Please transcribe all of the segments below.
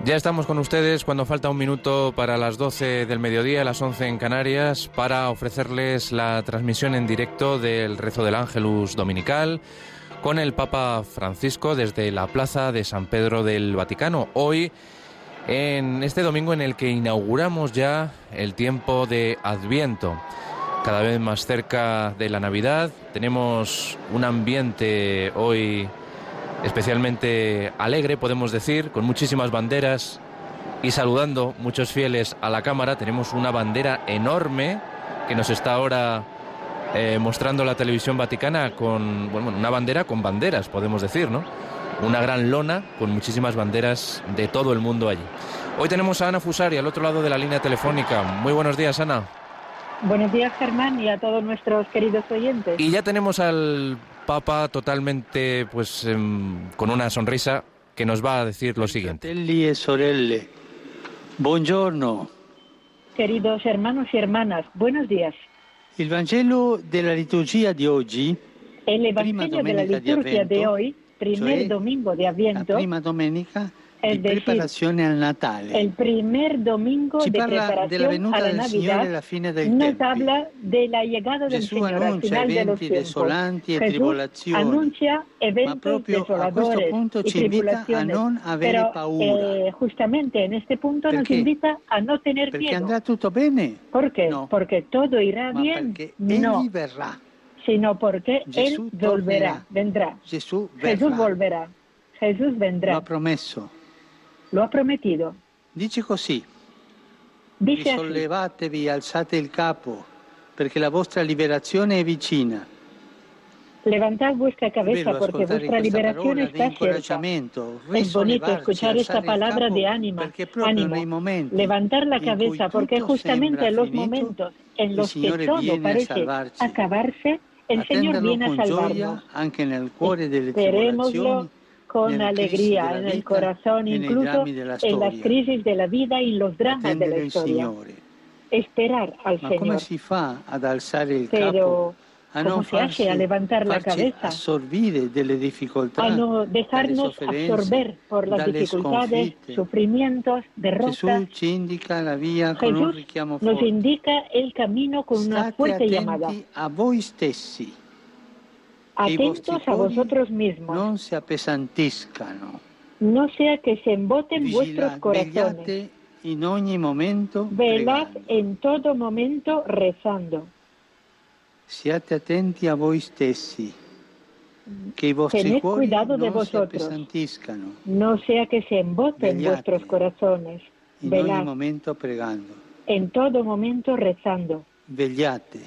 Ya estamos con ustedes cuando falta un minuto para las 12 del mediodía, las 11 en Canarias, para ofrecerles la transmisión en directo del rezo del Ángelus Dominical con el Papa Francisco desde la Plaza de San Pedro del Vaticano. Hoy, en este domingo en el que inauguramos ya el tiempo de Adviento, cada vez más cerca de la Navidad, tenemos un ambiente hoy especialmente alegre, podemos decir, con muchísimas banderas y saludando muchos fieles a la cámara. Tenemos una bandera enorme que nos está ahora mostrando la televisión vaticana, con una bandera con banderas, podemos decir, ¿no? Una gran lona con muchísimas banderas de todo el mundo allí. Hoy tenemos a Ana Fusari al otro lado de la línea telefónica. Muy buenos días, Ana. Buenos días, Germán, y a todos nuestros queridos oyentes. Y ya tenemos al Papa totalmente, con una sonrisa que nos va a decir lo siguiente. Fratelli e sorelle, buongiorno. Queridos hermanos y hermanas, buenos días. Il Vangelo della liturgia di oggi, el Evangelio de la liturgia de hoy, primer domingo de Adviento, la prima domenica es di preparazione al Natale. El primer domingo Ci de parla della preparación venuta a la del Signore Navidad. alla fine dei Nos tempi. habla de la llegada del Gesù Señor al annuncia final de los eventi tiempos. desolanti e Jesús tribolazioni, anuncia ma eventos proprio a questo desoladores punto y ci invita a tribulaciones. non avere Pero paura. justamente en este punto nos Perché? invita a no tener Perché miedo. andrà tutto bene? ¿Por qué? No. Porque todo irá Ma bien. perché No, Egli verrà. sino porque Gesù Él volverá, vendrà. Gesù Jesús verrà. volverá. Jesús Lo vendrá. ha promesso. Lo ha prometido. Dice così: Dice así: risollevatevi, alzate il capo, perché la vostra liberazione è vicina. levantad vuestra cabeza Bello porque ascoltare vuestra questa liberación parola di está cerca. incoraggiamento, Es bonito risollevarci, escuchar esta alzare il palabra capo, de ánimo, perché proprio nei momenti levantar la in cabeza, cui porque tutto justamente sembra en los finito, momentos en il los que Signore todo viene a parece salvarci. acabarse, el Señor Attenderlo viene a con salvarnos. gioia anche nel cuore delle Esperémoslo tribolazioni, con nelle crisi alegría della en el vita corazón, e nei incluso drammi della en las storia. crisis de la vida y en los dramas de Attendere la il historia. Signore. Esperar al Ma come Señor. si fa ad alzare il capo? Pero, A ¿cómo non se hace a levantar la farci cabeza? assorbire delle difficoltà, A no dalle dejarnos sofferenze, absorber por las dalle dificultades, sconfitte. sufrimientos, derrotas. Gesù ci indica la via con un Jesús richiamo nos forte. indica el camino con una State fuerte llamada. attenti a voi stessi, che i vostri Atentos a cuori vosotros mismos. non si appesantiscano. No sea que se emboten vuestros corazones. Vegliate in ogni momento Velad pregando. en todo momento rezando. Siate attenti a voi stessi, che i vostri Tened cuori cuidado de non si vosotros. appesantiscano. No sea que se emboten Vegliate vuestros corazones. in ogni Velad momento pregando. en todo momento rezando. Vegliate,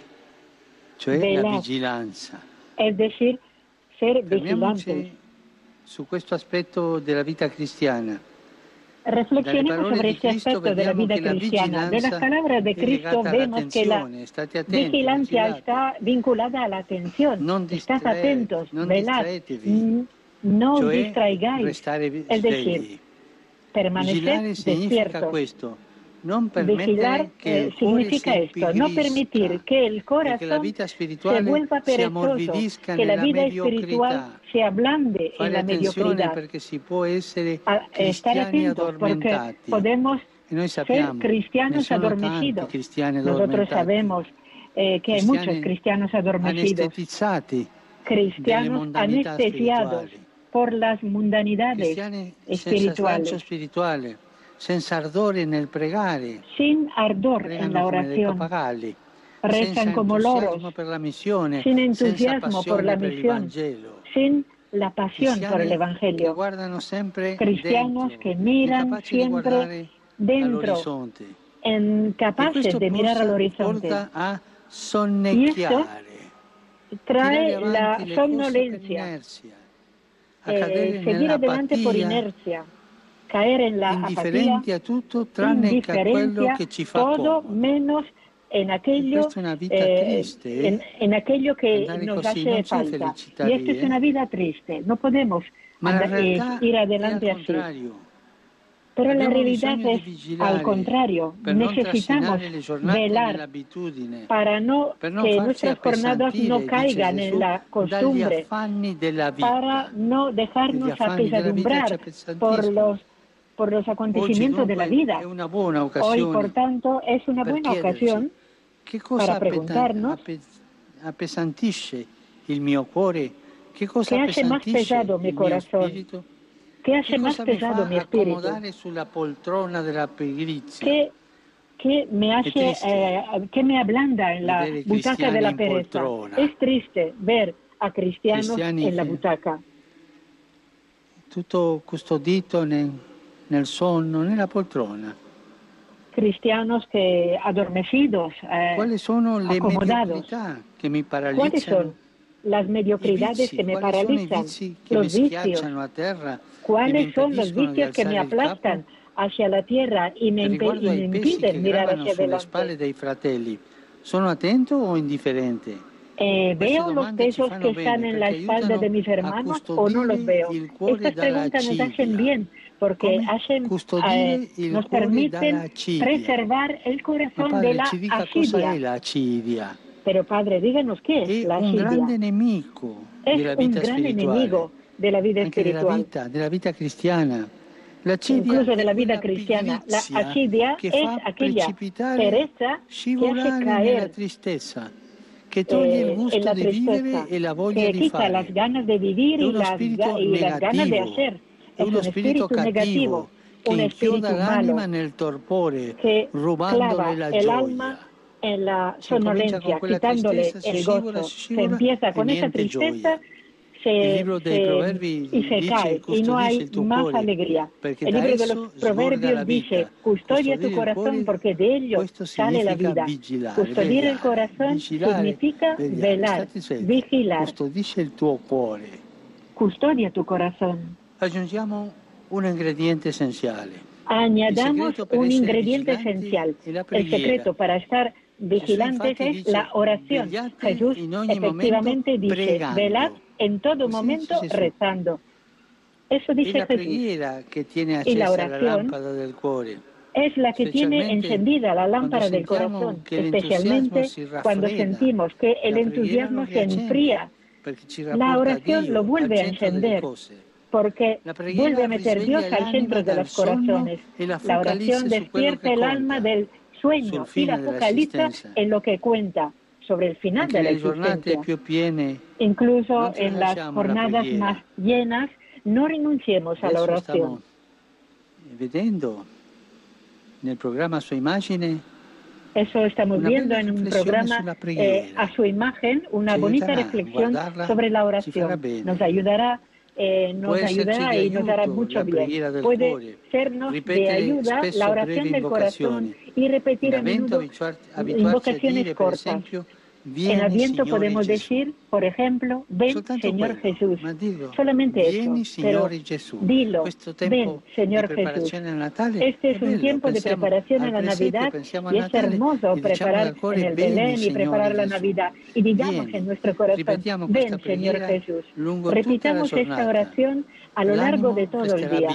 cioè la Velad. vigilanza. Es decir, ser vigilantes. Fermiamoci su questo aspetto della vita cristiana. Reflexionemos Dalle parole sobre di este Cristo aspecto de la vediamo vida che la cristiana. De las vigilanza palabras de è Cristo legata vemos que la all'attenzione. State attenti, vigilancia vigilate. está vinculada a la atención. Non Estad atentos, non velad, distraetevi, no os cioè distraigáis. restare Es decir, svegli. permanecer Vigilare significa despiertos. questo, non Vigilar permettere che il cuore si significa esto, no permitir que el e che la corazón vita se spirituale vuelva si perezoso, ammorbidisca que la nella vida espiritual mediocrità. se ablande en Fare la attenzione mediocridad. perché si può essere A estar cristiani atentos porque addormentati. podemos E noi ser sappiamo, ne cristianos sono tanti adormecidos. cristiani Nosotros addormentati. sabemos que hay muchos cristianos adormecidos, Anestetizzati delle cristianos mondanità anestesiados spirituali. por las mundanidades Cristiani senza espirituales, slancio spirituale, senza ardore nel pregare, sin ardor en pregano la come dei oración, pappagalli, rezan senza como entusiasmo loros, per la missione, sin senza entusiasmo por la passione per il misión, Vangelo. sin la pasión por el Cristiani che Evangelio. guardano sempre Cristianos dentro, que miran incapaci di siempre guardare dentro, all'orizzonte. E incapaces questo de mirar al horizonte. porta a Y esto sonnecchiare, tirare trae avanti la le cose per somnolencia, inerzia, a cadere seguir adelante por nell'apatia, inercia, caer en la apatía, indifferenti a tutto tranne che a quello indiferencia, che ci fa todo comodo. menos en aquello, Questa è una vita triste, en aquello que andare nos così, hace non c'è falta. felicità Y esto lì, es una vida triste, no podemos ma la realtà ir è al adelante así. contrario. Pero la Abbiamo realidad bisogno di es, vigilare al contrario, per non necesitamos trascinare le giornate velar nell'abitudine, para no per non que farci nuestras jornadas appesantire, no dice caigan Gesù, en la dagli costumbre, affanni della vita. para no Gli dejarnos affanni della vita ci apesadumbrar por appesantiscono. por los acontecimientos de la vida. Hoy, por tanto, es una buena ocasión para preguntarnos ¿qué hace más pesado mi corazón? ¿Qué hace más pesado mi espíritu? ¿Qué me ablanda en la butaca de la pereza? Es triste ver a cristianos en la butaca. Tutto custodito nel sonno, nella poltrona. Cristianos que adormecidos, ¿Cuáles son le acomodados. Que mi ¿Cuáles son las mediocridades que me paralizan? Los vicios. ¿Cuáles son los vicios que me aplastan hacia la tierra y me impiden mirar hacia adelante? ¿Sono attento o indiferente? ¿Veo los pesos que están en la espalda de mis hermanos o no los veo? Estas preguntas nos hacen bien porque nos permiten preservar el corazón de la asidia. Pero Padre, díganos qué es la asidia. Es un gran enemigo de la vida espiritual. De la vida cristiana. Incluso de la vida cristiana. La asidia es aquella pereza que hace caer que toglie il gusto di vivere e la voglia di fare. Las ganas de vivir y las ganas de hacer. Es un espíritu negativo que inchioda l'anima nel torpore, rubándole la el alma en la sonolencia, quitándole el gozo. Se empieza con esa tristeza y se cae y no hay más alegría. El libro de los Proverbios dice, custodia tu corazón porque de ello sale la vida. Custodiar el corazón significa velar, vigilar. Custodia tu corazón. Aggiungiamo un ingrediente esenciale. Añadamos un ingrediente esencial. El secreto para estar vigilantes es la oración. Jesús efectivamente dice, velad en todo momento rezando. Eso dice Jesús. Y la oración es la que tiene encendida la lámpara del corazón, especialmente cuando sentimos que el entusiasmo se enfría. La oración lo vuelve a encender, porque vuelve a meter Dios al centro de los corazones. La oración despierta el alma del sueño y la focaliza en lo que cuenta sobre el final de la existencia. Incluso en las jornadas más llenas, no renunciemos a la oración. Eso estamos viendo en un programa a su imagen, una bonita reflexión sobre la oración. Nos ayudará y nos dará mucho bien. Puede sernos de ayuda la oración del corazón y repetir a menudo invocaciones cortas. En Adviento podemos decir, por ejemplo, ven Señor Jesús. Solamente eso, pero dilo, ven Señor Jesús. Este es un tiempo de preparación a la Navidad y es hermoso preparar en el Belén y preparar la Navidad. Y digamos en nuestro corazón, ven Señor Jesús. Repitamos esta oración a lo largo de todo el día.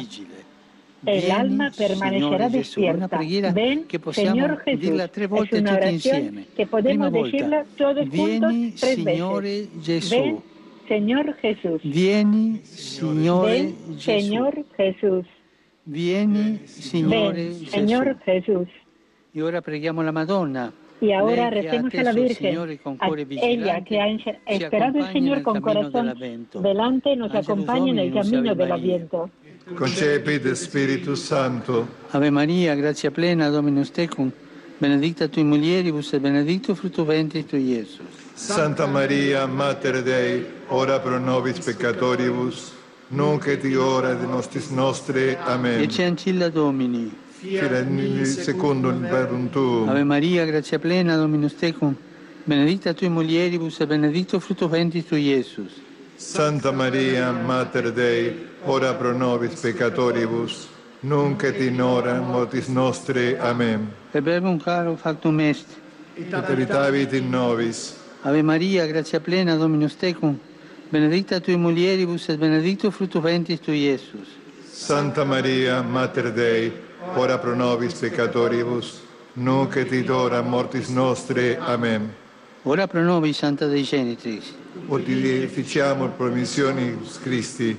El alma permanecerá despierta. Ven, Señor Jesús. Es una oración que podemos decirla todos juntos 3 veces. Ven, Señor Jesús. Vieni, Ven, Señor Jesús. Vieni, Ven, Señor Jesús. Y ahora preghiamo la Madonna. Y ahora recemos a la Virgen, ella que ha esperado al Señor con corazón velante, nos acompaña en el camino del Adviento. Concepit Spiritus Santo. Ave Maria, gratia plena, Dominus tecum, benedicta tui mulieribus et benedictus fructus ventris tui, Iesus. Santa Maria, Mater Dei, ora pro nobis peccatoribus, nunc et in hora de mortis nostre. Amen. Ecce ancilla Domini. Fiat secundum verbum tuum. Ave Maria, gratia plena, Dominus tecum, benedicta tui mulieribus et benedictus fructus ventris tui, Iesus. Santa Maria, Mater Dei, ora pro nobis peccatoribus, nunc et in hora mortis nostre. Amen. Per verbum caro factum est. Et habitavit in nobis. Ave Maria, gratia plena, Dominus tecum, benedicta tui mulieribus et benedictus fructus ventris tui, Iesus. Santa Maria, Mater Dei, ora pro nobis peccatoribus, nunc et in hora mortis nostre. Amen. Ora pro nobis, Santa Dei Genitrix. Ut efficiamur promissionis Christi,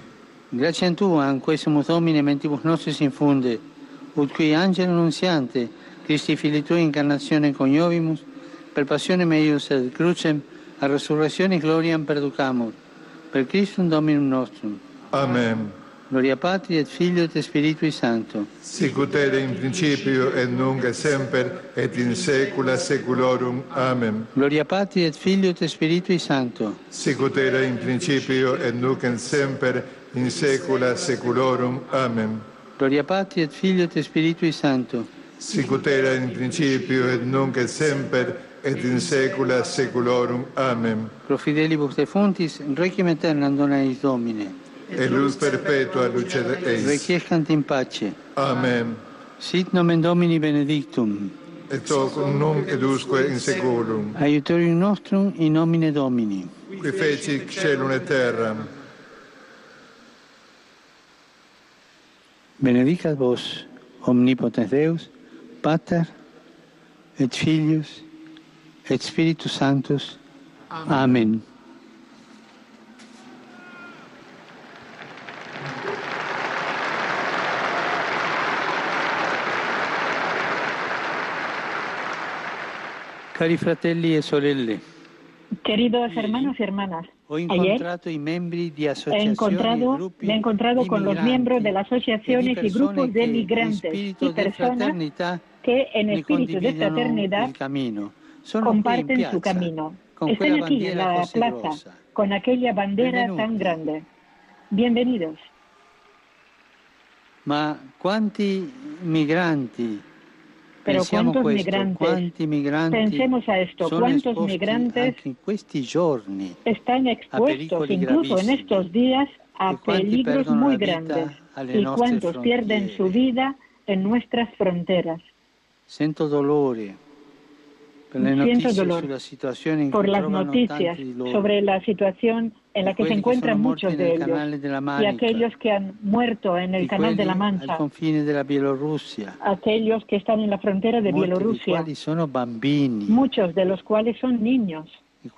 Grazie a tu, anque sumus Domine, mentibus nostris infunde, ut qui angelo annunziante, Christi Fili Tui, incarnazione coniovimus, per passione meius et crucem, a resurrezione gloriam perducamur, per Christum Dominum nostrum. Amen. Gloria Patri et Filio et Spiritui Sancto. Sicut ere in principio et nunc et semper et in saecula saeculorum. Amen. Gloria Patri et Filio et Spiritui Sancto. Sicut ere in principio et nunc et semper in saecula saeculorum. Amen. Gloria Patri et Filio et Spiritui Sancto. Sicut ere in principio et nunc et semper et in saecula saeculorum. Amen. Pro fidelibus defuntis, requiem aeternam dona eis Domine. Et lux perpetua lucet eis. Requiescant in pace. Amen. Sit nomen Domini benedictum. Et hoc nunc edusque in saeculum. Aiutorium nostrum in nomine Domini. Qui feci caelum et terram. Benedicat vos, omnipotens Deus, Pater, et Filius, et Spiritus Sanctus. Amen. Cari fratelli e sorelle, queridos hermanos y hermanas, ayer me he encontrado con los miembros de las asociaciones y grupos de migrantes y personas que en espíritu de fraternidad comparten su camino. Están aquí en la plaza con aquella bandera tan grande. Bienvenidos. Ma quanti migranti? Pero ¿cuántos migrantes? Pensemos a esto, ¿cuántos migrantes están expuestos incluso en estos días a peligros muy grandes? ¿Y cuántos pierden su vida en nuestras fronteras? Siento dolor por las noticias sobre la situación en la que se encuentran muchos de ellos y aquellos que han muerto en el Canal de la Mancha, aquellos que están en la frontera de Bielorrusia, muchos de los cuales son niños,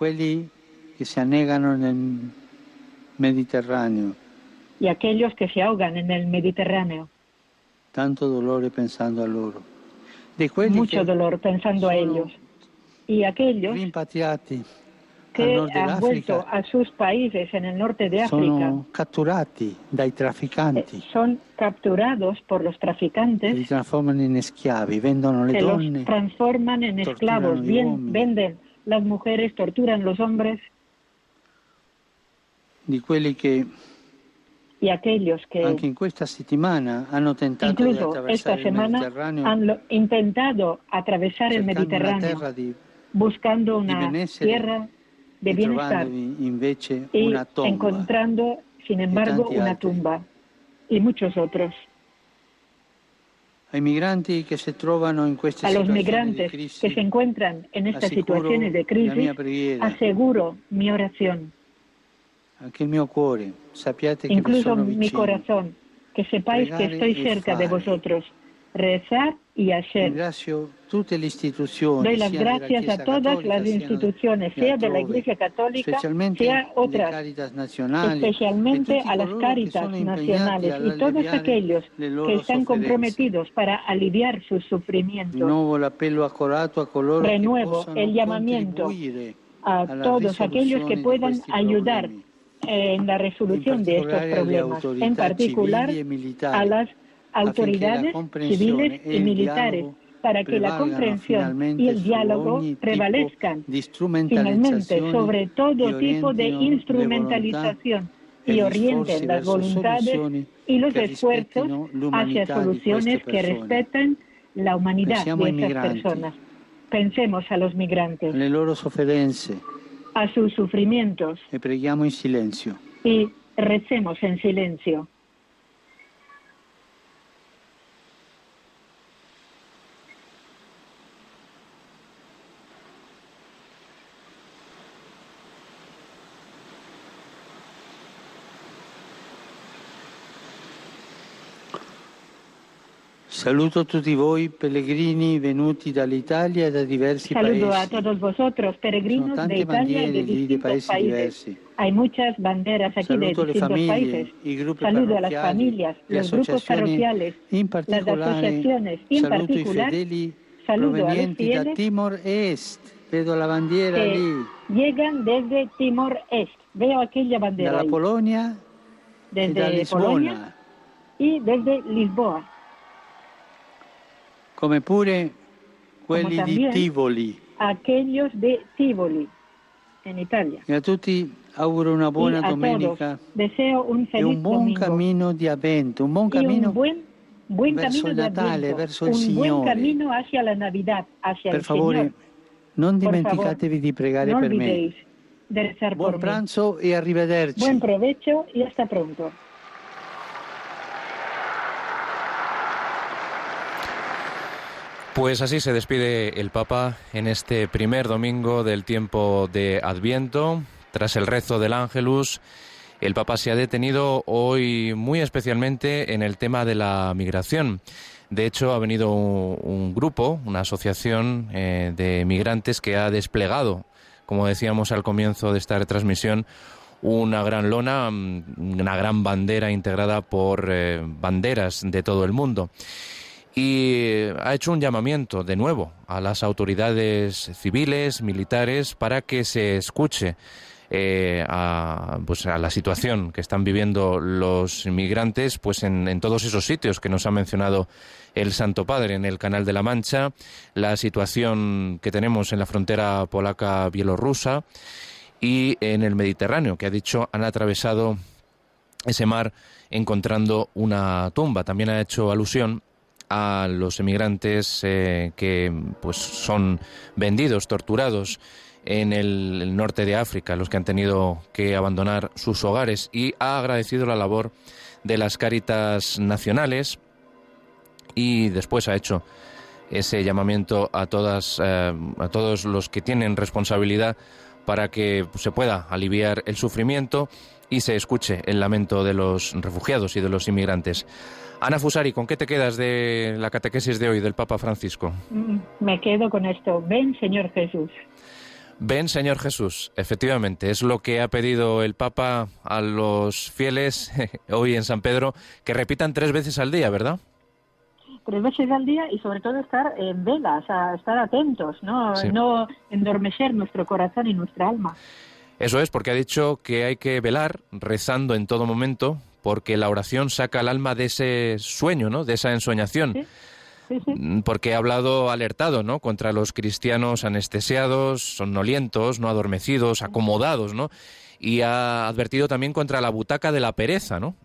y aquellos que se ahogan en el Mediterráneo. Tanto dolor pensando a loro. Mucho dolor pensando a ellos. Y aquellos que han vuelto a sus países en el norte de África son capturados por los traficantes, que los transforman en esclavi, los transforman en esclavos, venden las mujeres, torturan los hombres. Y aquellos que incluso esta semana han intentado atravesar el Mediterráneo buscando una tierra de bienestar y encontrando, sin embargo, una tumba, y muchos otros. A los migrantes que se encuentran en estas situaciones de crisis, aseguro mi oración. Incluso mi corazón, que sepáis que estoy cerca de vosotros. Rezar y hacer. Doy las gracias a todas las instituciones, sea de la Iglesia Católica, sea otras, especialmente a las Cáritas nacionales y todos aquellos que están comprometidos para aliviar sus sufrimientos. Renuevo el llamamiento a todos aquellos que puedan ayudar en la resolución de estos problemas, en particular a las autoridades civiles y militares, para que la comprensión y el diálogo prevalezcan finalmente sobre todo tipo de instrumentalización y orienten las voluntades y los esfuerzos hacia soluciones que respeten la humanidad de esas personas. Pensemos a los migrantes, a sus sufrimientos, y recemos en silencio. Saluto tutti voi pellegrini venuti dall'Italia e da diversi paesi. Saludo a todos vosotros, peregrinos de Italia y de distintos países. Hay muchas banderas aquí de distintos países. Saludo a las familias, los grupos parroquiales, las asociaciones, en particular. Saludo a los fieles da Timor Est. Vedo la bandiera lì. Llegan desde Timor Est. Veo aquella bandera Dalla ahí. Polonia Desde Polonia y desde Lisboa. Come pure quelli di Tivoli. Aquellos de Tivoli, en Italia. E a tutti auguro una buona domenica. Deseo un feliz un buon domingo. Cammino di Avvento, un buon cammino buen verso camino il Natale, verso il un Signore. buen camino hacia la Navidad, hacia Per el favore, Señor. non dimenticatevi di pregare No per me. olvidéis de rezar Buon por mí. pranzo e arrivederci. Buen provecho y hasta pronto. Pues así se despide el Papa en este primer domingo del tiempo de Adviento. Tras el rezo del Ángelus, el Papa se ha detenido hoy muy especialmente en el tema de la migración. De hecho, ha venido un grupo, una asociación de migrantes que ha desplegado, como decíamos al comienzo de esta retransmisión, una gran lona, una gran bandera integrada por banderas de todo el mundo. Y ha hecho un llamamiento de nuevo a las autoridades civiles, militares, para que se escuche a la situación que están viviendo los inmigrantes, pues en todos esos sitios que nos ha mencionado el Santo Padre, en el Canal de la Mancha, la situación que tenemos en la frontera polaca-bielorrusa y en el Mediterráneo, que ha dicho han atravesado ese mar encontrando una tumba. También ha hecho alusión a los emigrantes que pues son vendidos, torturados en el norte de África, los que han tenido que abandonar sus hogares, y ha agradecido la labor de las Cáritas nacionales y después ha hecho ese llamamiento a todos los que tienen responsabilidad para que se pueda aliviar el sufrimiento y se escuche el lamento de los refugiados y de los inmigrantes. Ana Fusari, ¿con qué te quedas de la catequesis de hoy del Papa Francisco? Me quedo con esto. Ven, Señor Jesús. Ven, Señor Jesús. Efectivamente, es lo que ha pedido el Papa a los fieles hoy en San Pedro, que repitan 3 veces al día, ¿verdad? 3 veces al día y sobre todo estar en vela, o sea, estar atentos, ¿no? Sí. No endormecer nuestro corazón y nuestra alma. Eso es, porque ha dicho que hay que velar rezando en todo momento, porque la oración saca al alma de ese sueño, ¿no? De esa ensoñación. Sí. Sí, sí. Porque ha alertado, ¿no? Contra los cristianos anestesiados, somnolientos, no adormecidos, acomodados, ¿no? Y ha advertido también contra la butaca de la pereza, ¿no?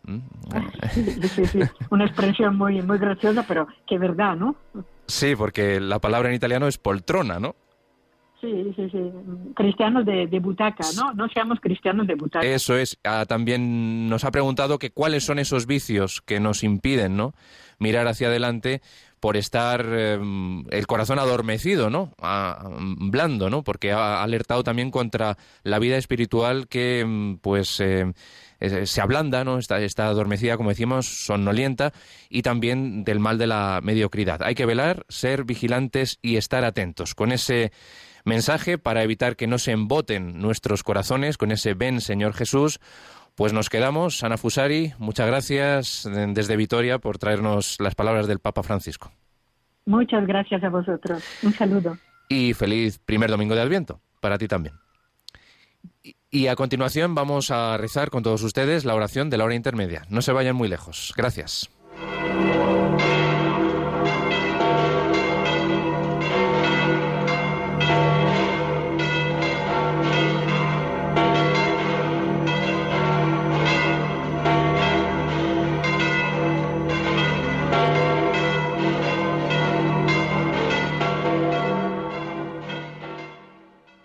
Sí. Una expresión muy, muy graciosa, pero que verdad, ¿no? Sí, porque la palabra en italiano es poltrona, ¿no? Sí. Cristianos de butaca, ¿no? No seamos cristianos de butaca. Eso es. También nos ha preguntado que cuáles son esos vicios que nos impiden, ¿no? Mirar hacia adelante por estar el corazón adormecido, ¿no? Blando, ¿no? Porque ha alertado también contra la vida espiritual que, se ablanda, ¿no? Está adormecida, como decimos, somnolienta, y también del mal de la mediocridad. Hay que velar, ser vigilantes y estar atentos. Con ese mensaje, para evitar que no se emboten nuestros corazones, con ese ven, Señor Jesús, pues nos quedamos. Ana Fusari, muchas gracias desde Vitoria por traernos las palabras del Papa Francisco. Muchas gracias a vosotros. Un saludo. Y feliz primer domingo de Adviento, para ti también. Y a continuación vamos a rezar con todos ustedes la oración de la hora intermedia. No se vayan muy lejos. Gracias.